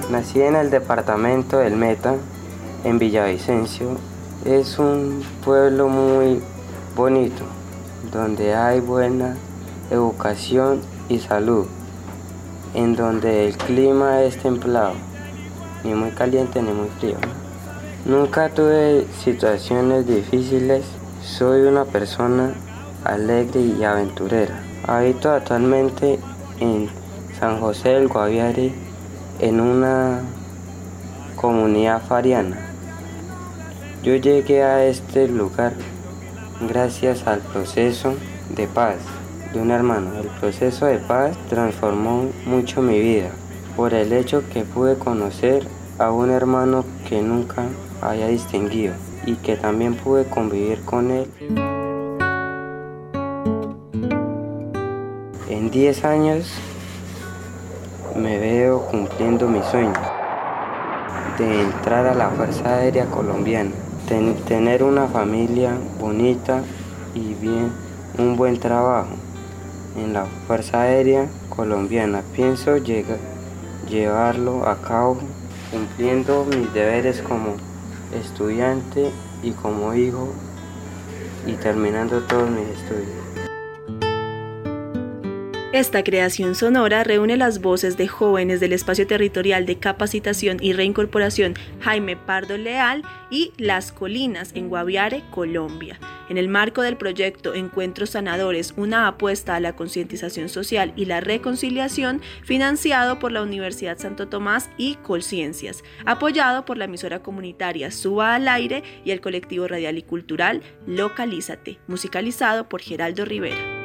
Nací en el departamento del Meta, en Villavicencio. Es un pueblo muy bonito, donde hay buena educación y salud, en donde el clima es templado, ni muy caliente ni muy frío. Nunca tuve situaciones difíciles, soy una persona alegre y aventurera. Habito actualmente en San José del Guaviare, en una comunidad fariana. Yo llegué a este lugar gracias al proceso de paz de un hermano. El proceso de paz transformó mucho mi vida por el hecho que pude conocer a un hermano que nunca había distinguido y que también pude convivir con él. En 10 años me veo cumpliendo mi sueño de entrar a la Fuerza Aérea Colombiana, tener una familia bonita y bien, un buen trabajo en la Fuerza Aérea Colombiana. Pienso llevarlo a cabo cumpliendo mis deberes como estudiante y como hijo y terminando todos mis estudios. Esta creación sonora reúne las voces de jóvenes del Espacio Territorial de Capacitación y Reincorporación Jaime Pardo Leal y Las Colinas en Guaviare, Colombia, en el marco del proyecto Encuentros Sanadores, una apuesta a la concientización social y la reconciliación, financiado por la Universidad Santo Tomás y Colciencias, apoyado por la emisora comunitaria Suba al Aire y el colectivo radial y cultural Localízate, musicalizado por Geraldo Rivera.